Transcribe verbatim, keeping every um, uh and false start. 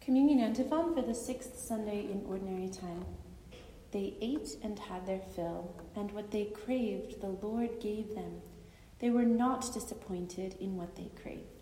Communion antiphon for the sixth Sunday in Ordinary Time. They ate and had their fill, and what they craved the Lord gave them. They were not disappointed in what they craved.